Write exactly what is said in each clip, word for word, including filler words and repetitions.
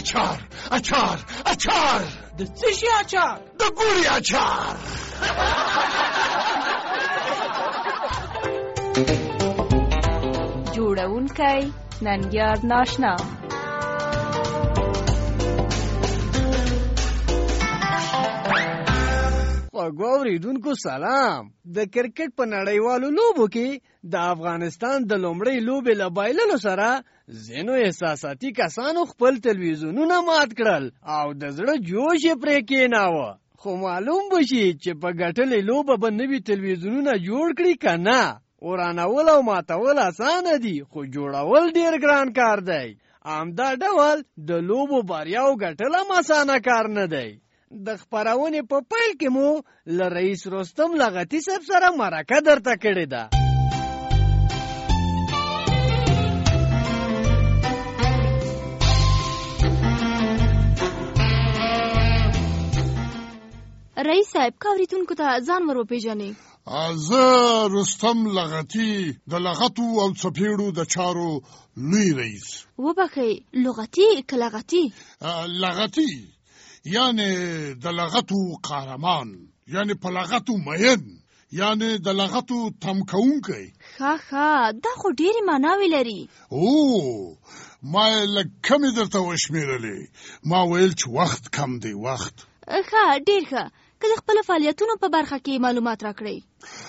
اچار اچار اچار د څه شي اچار؟ د ګوړې اچار. جوړونکی ننګیار ناشنا. خواږه اورېدونکو سلام. د کرکټ په نړیوالو لوبو کې د افغانستان د لومړۍ لوبې له بایللو سره ځینو احساساتي کسانو خپل تلویزیونونه مات کړل او د زړه جوش یې پرې کېناوه. خو معلوم به شي چې په ګټلې لوبه به نوي تلویزیونونه جوړ کړي که نه. ورانول او ماتول اسانه دي خو جوړول ډېر ګران کار دی. همدا ډول د لوبو بریاو ګټل هم اسانه کار نه دی. د خپرونې په پیل کې مو له رئیس رستم لغتي صاحب سره مرکه درته کړې ده. رئیس صاحب که اورېدونکو ته ځان ور وپېژنئ. زه رستم لغتي د لغتو او څپېړو د چارو لوی رئیس. وبښئ، لغتي که لغتي؟ لغتي یعنی د لغتو قهرمان، یعنی په لغتو مین، یعنی د لغتو تم کوونکی. ښه ښه، دا خو ډېرې معناوې لري. او ما یې لږ کمې درته وشمېرلې. ما ویل چې وخت کم دی. وخت ښه، ډېر ښه. که د خپلو فعالیتونو په برخه کې معلومات راکړئ.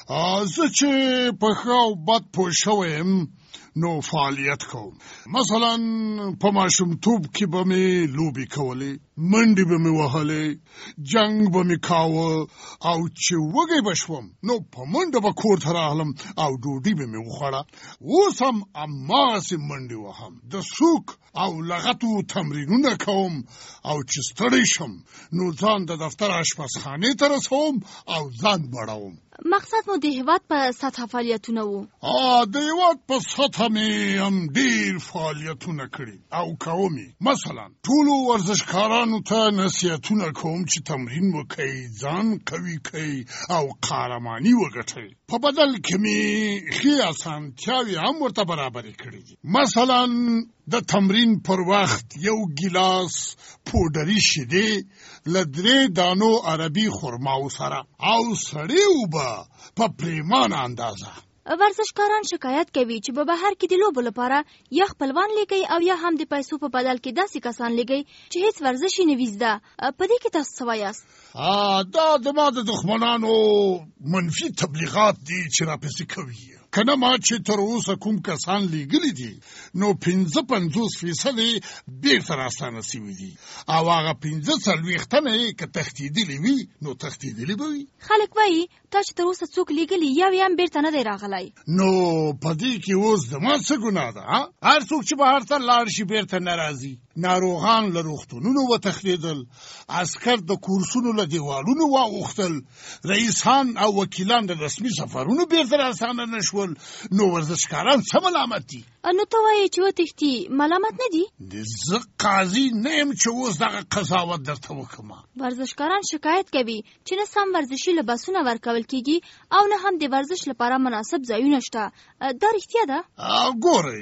زه چې په ښه او بد پوه شوی یم نو فعالیت کوم. مثلا په ماشومتوب کې به مې لوبې کولې، منډې به مې وهلې، جنګ به مې کاوه، او چې وږی به شوم نو په منډه به کور ته راغلم او ډوډۍ به مې وخوړه. اوس هم هماغسې منډې وهم، د سوک او لغتو تمرینونه کوم، او چې ستړی شم نو ځان د دفتر اشپزخانې ته رسوم او ځان بړوم. مقصد مو د هېواد په سطح فعالیتونه وو؟ د هېواد په سطح مې هم ډېر فعالیتونه کړي او کوم. مثلا ټولو ورزشکارانو ته نصیحتونه کوم چې تمرین وکړئ، ځان قوي کړئ او قهرماني وګټئ. په بدل کې مې ښې اسانتیاوې هم ورته برابرې کړي دي. مثلا د تمرین پر وخت یو ګیلاس پوډري شیدې له درې دانو عربي خرماو سره او سړې اوبه په پریمانه اندازه. ورزشکاران شکایت کوي چې په بهر کې د لوبو لپاره یا خپلوان لګي او یا هم د پیسو په بدل کې داسې کسان لګي چې هیڅ ورزش یې نه وي زده. په دې کې تاسو څه وایاست؟ دا زما د دښمنانو منفي تبلیغات دي چې راپسې کوي. که نه ما چې تر اوسه کوم کسان لیږلي دي نو پنځه پنځوس فیصدې بېرته راستانه سوي دي، او هغه پنځه څلوېښت تنه یې که تښتېدلي وي نو تښتېدلي به وي. خلک وایي تا چې تر اوسه څوک لیږلي یو یې هم بېرته نه دی راغلی. نو په دې کې اوس زما څه ګناه ده؟ هر څوک چې بهر ته لاړ شي بېرته نه راځي. ناروغان له روغتونونو وتښتېدل، عسکر د کورسونو له دیوالونو واوښتل، رئیسان او وکیلان د رسمي سفرونو بېرته راستانه نه شول. نو ورزشکاران څه ملامت دي؟ نو ته وایې چې وتښتي ملامت نه دي؟ زه قاضي نه یم چې اوس دغه قضاوت درته وکړم. ورزشکاران شکایت کوي چې نه سم ورزشي لباسونه ورکول کېږي او نه هم د ورزش لپاره مناسب ځایونه شته. دا رښتیا ده؟ ګورئ،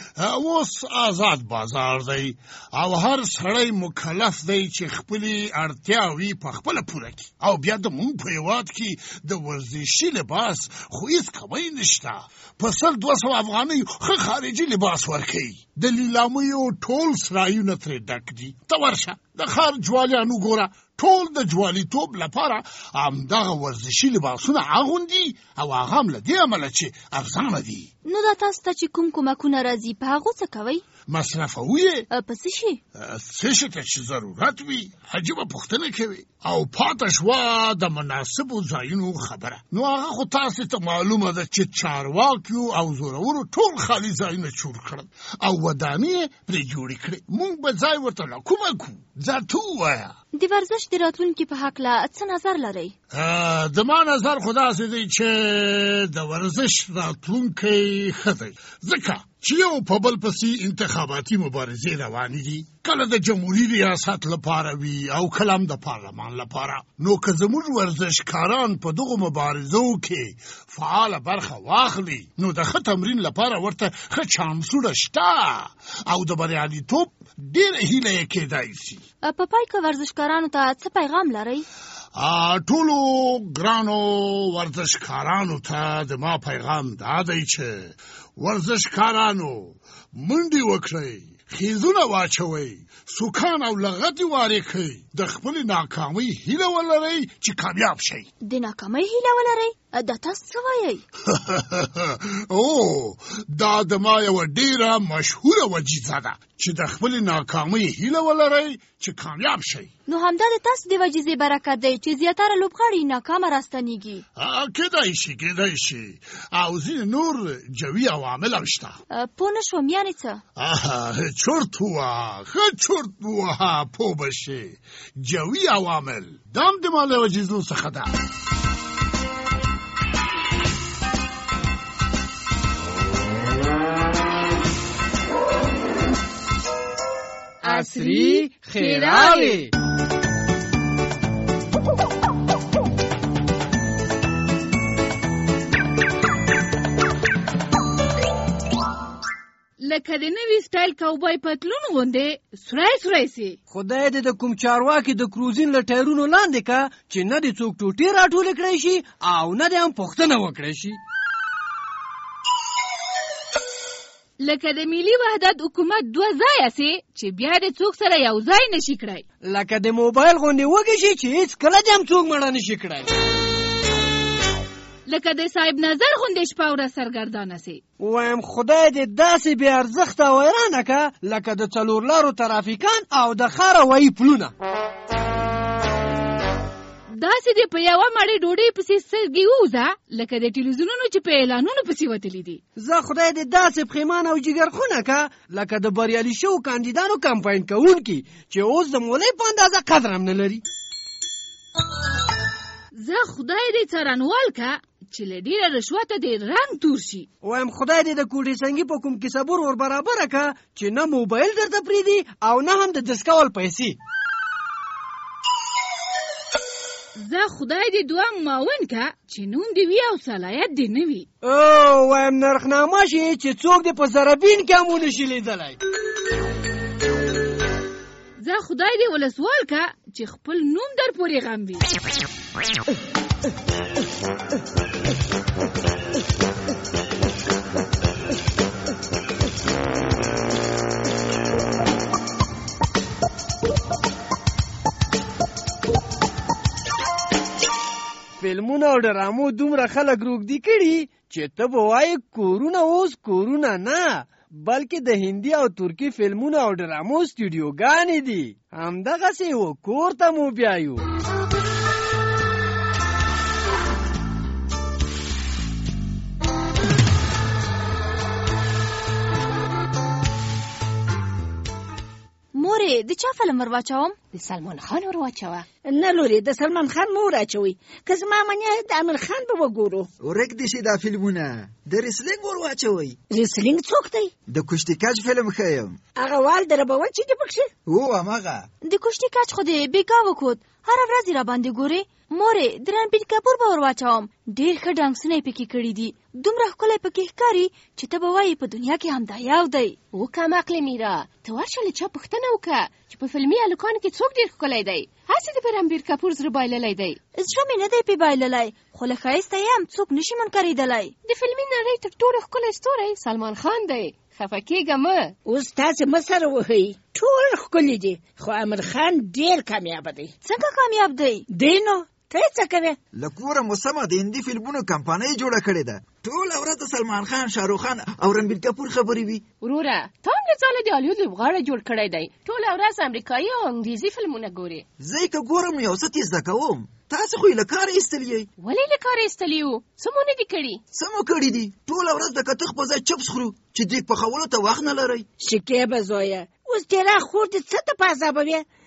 اوس آزاد بازار دی او هر سړی مکلف دی چې خپلې اړتیاوې په خپله پوره کړي. او بیا د مونږ په هېواد کې د ورزشي لباس خو هېڅ کمی نشته. په سل دوه سوه افغانیو ښه خارجي لباس ورکوي. د لیلامیو ټول سرایونه ترې ډک دي. ته ورشه د ښار جوالیانو ګوره، ټول د جوالیتوب لپاره همدغه ورزشي لباسونه اغوندي او هغه هم له دې امله چې ارزانه دي. نو دا تاسو ته چې کوم کومکونه راځي په هغو څه کوئ؟ مصرفوو یې. په څه شي؟ څه شي ته چې ضرورت وي. عجیبه پوښتنه کوي. او پاته شوه د مناسبو ځایونو خبره. نو هغه خو تاسې ته معلومه ده چې چارواکیو او زورورو ټول خالي ځایونه چور کړل او ودانې پرې جوړې کړې. مونږ به ځای ورته له کومه کړو؟ ځه ته ووایه. د ورزش د راتلونکي په هکله څه نظر لرئ؟ د ما نظر خو داسې دی چې د ورزش راتلونکی ښه دی ځکه چې یو په بل پسې انتخاباتي مبارزې روانې دي کله د جمهوري ریاست لپاره وي او کله هم د پارلمان لپاره نو که زموږ ورزشکاران په دغو مبارزو کې فعاله برخه واخلي نو د ښه تمرین لپاره ورته ښه چانسونه شته او د بریالیتوب ډېره هیله یې کېدای شي. په پای کې ورزشکارانو ته څه پیغام لرئ؟ ټولو ګرانو ورزشکارانو ته د ما پیغام دا دی چې ورزشکارانو منډې وکړئ، خیزونه واچوئ، سوکان او لغتې وارې کړئ، د خپلې ناکامۍ هیله ولرئ چې کامیاب شئ. د ناکامۍ هیله ولرئ؟ دا تاسو څه وایئ؟ او دا د ما یوه ډېره مشهوره وجیزه ده چې د خپلې ناکامۍ هیله ولرئ چې کامیاب شئ. نو همدا د تاسو د وجیزې برکت دی چې زیاتره لوبغاړي ناکامه راستنیږي. کېدای شي کېدای شي او ځینې نور جوي عوامل هم شته. پوه نه شوم یعنې څه؟ چرت ووهه ښه چرت ووهه پوه به شې. جوي عوامل دا هم د ما له وجیزو څخه ده. عصري خیراوي لکه د نوي سټایل کوبای پتلون غوندې سورای سورای سي. خدای دې د کوم چارواکي د کروزین له ټایرونو لاندې کا چې نه دې څوک ټوټې راټولې کړی شي او نه دې هم پوښتنه وکړی شي. لکه د ملي وحدت حکومت دوه ځایه سي چې بیا دې څوک سره یو ځای نشي کړی. لکه د موبایل غوندې وږی شي چې هیڅ کله دې هم څوک مړه نشي کړی. لکه د صاحب نظر غوندې شپه ورځ سرګردانه سي. وایم خدای دې داسې بې ارزښته ویرانه که لکه د څلور لارو ترافیکان او د ښار هوایي پلونه. داسې دې په یوه مړۍ ډوډۍ پسې سترګې ووځه لکه د ټلویزیونونو چې په اعلانونو پسې وتلي دي. زه خدای دې داسې پښیمانه او جګرخونه که لکه د بریالي شوو کاندیدانو کمپاین کوونکي چې اوس د مولۍ په اندازه قدر هم نه لري. زه خدای دې څارنوال که چې له ډېره رشوته دې رنګ تور شي. وایم خدای دې د کوټې سنګي په کوم کسبور ور برابره که چې نه موبایل درته پرېږدي او نه هم د دسکول پیسې. زه خدای دې دوه معاون که چې نوم دې وي او صلاحیت دې نه وي. او وایم نرخنامه شي چې څوک دې په زربین کې هم ونه شي لیدلی. زه خدای دې ولسوال که چې خپل نوم در پورې غم وي. فلمونه او ډرامو دومره خلک روږدي کړي چې ته به وایې کورونه اوس کورونه نه بلکې د هندي او ترکي فلمونو او ډرامو سټوډیوګانې دي. همدغسې و کور ته مو بیایو. مورې د چا فلم ور واچوم؟ د سلمان خان ور واچوه. نه لورې د سلمان خان مه ور اچوئ که زما منې د امیر خان به وګورو. ورک دې شي دا فلمونه. د ریسلینګ ور واچوئ. ریسلینګ څوک دی؟ د کشتي کج فلم ښه یم. هغه وال دربول چې دی پکښې؟ هو هماغه. د کشتي کج خو دې بېګا وکوت هره ورځ یې راباندې ګورې. مورې د رنبیر کپور به ور واچوم. ډېر ښه ډانسونه یې پکې کړي دي. دومره ښکلی پکې ښکاري چې ته به وایې په دنیا کې همدا یو دی. وکه مقلې میرا ته ورشه له چا پوښتنه وکړه چې په فلمي هلکانو کې څوک ډېر ښکلی دی. هسې د په رنبیر کپور زړه بایللی دی. زړه مې نه دی پې بایللی خو له ښایسته یې هم څوک نشي منکرېدلی. د فلمي نړۍ تر ټولو ښکلی ستوری سلمان خان دی. خفه کېږه مه. اوس تاسې مه سره وهئ. ټول ښکلي دي خو امیر خان ډېر کامیابه دی. څنګه کامیاب دی؟ دی نو ته یې څه کوې؟ له کوره مو سمه د هندي فلمونو کمپانۍ جوړه کړې ده. ټوله ورځ د سلمان خان، شاهرخ خان او رنبیر کپور خبرې وي. وروره تا هم د ځاله د هالیوډ لوبغاړی جوړ کړی دی. ټوله ورځ امریکایي او انګریزي فلمونه ګورې. زه یې که ګورم یو څه تې زده کوم. تاسې خو یې له کاره ایستلي یئ. ولې له کاره ایستلي یو؟ څه مو نه دي کړي؟ څه مو کړي دي؟ ټوله ورځ د کتغ په ځای چپس خورو چې دیګ پخولو ته وخت نه لرئ. شکیبه زویه اوس تیرا خور دې څه ته په عذابوې؟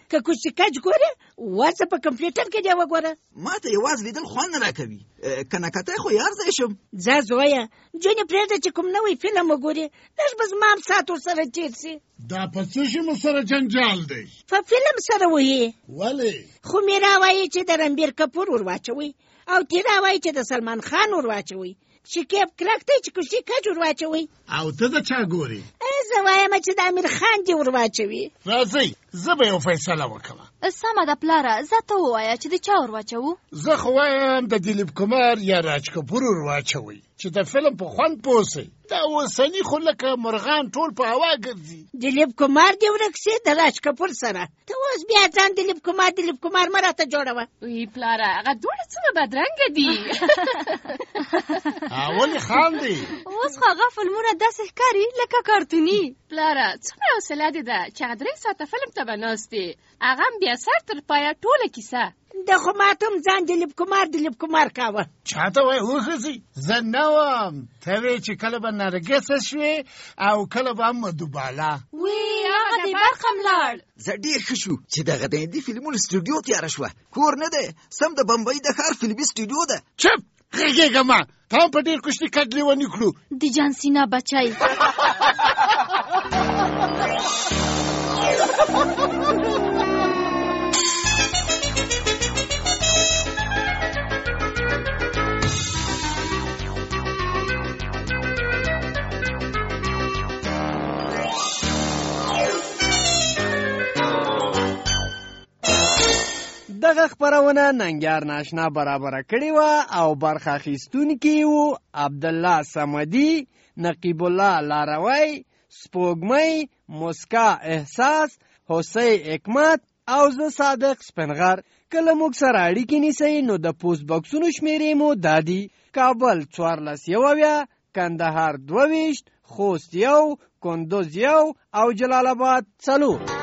که کوچې کچ ګورې وڅه په کمپیوټر کې دی وګوره. ما ته یوازې لیدل خوند نه راکوي، که نه کتی خو یار ځای شم. ځه زویه جونې پرېږده چې کوم نوی فلم وګورې، لږ به زما هم ساعت ورسره تېر سي. دا په څه شي مو سره جنجال دی؟ په فلم سره وایي. ولې؟ خو میرا وایي چې د رنبیر کپور ور واچوئ او تیرا وایي چې د سلمان خان ور واچوئ. شکیب کلک دی چې کوچې کچ ور واچوئ. او ته د چا ګورې؟ زه وایم چې د امیر خان دې ور واچوي. راځئ زه به یو فیصله وکړم. سمه ده پلاره، زه ته ووایه چې د چا ور واچوو. زه خو وایم د دلیپ کمار یا راج کپور ور واچوئ چې د فلم په خوند پوه سئ. دا اوسني خو لکه مرغان ټول په هوا ګرځي. دلیپ کمار دې ورک سي د راج کپور سره. ته اوس بیا ځان دلیپ کمار دلیپ کمار مه راته جوړوه. وی پلاره هغه دواړه څومره بدرنګه دي. ولې خاندې؟ اوس خو هغه فلمونه داسې ښکاري لکه کارتوني. پلاره څومره حوصله دې ده چې هغه درې ساعته فلم ته به ناست دی، هغه هم بیا سر تر پایه ټوله کیسه. د خو ماته هم ځان دلیپ کمار دلیپ کمار کاوه. چاته وایي وښځي؟ زه نه وم، ته وې چې کله به نرګسه شوې او کله به هم مدوباله. وی هغه دی برخه ملاړ. زه ډېر ښه شو چې دغه د هندي فلمونو سټوډیو تیاره شوه. کور نه دی، سم د بمبئی د ښار فلمي سټوډیو ده. چپ غږېږه مه، ته هم په ډېر کوشتي کډ لیوني کړو. د جان سینا بچی. دغه خبرونه ننګیار ناشنا برابره کړې وه او برخه اخیستونکي وو عبدالله صمدي، نقیب الله لاروی، سپوږمۍ، مسکا احساس، حسی حکمت او زه صادق سپنغر. کله موږ سره اړیکې نیسئ نو د پوسټ باکسونو شمیرې مو دا دي: کابل څوارلس یو اویا، کندهار دوه ویشت، خوست یو، کندوز یو او جلال آباد څلور.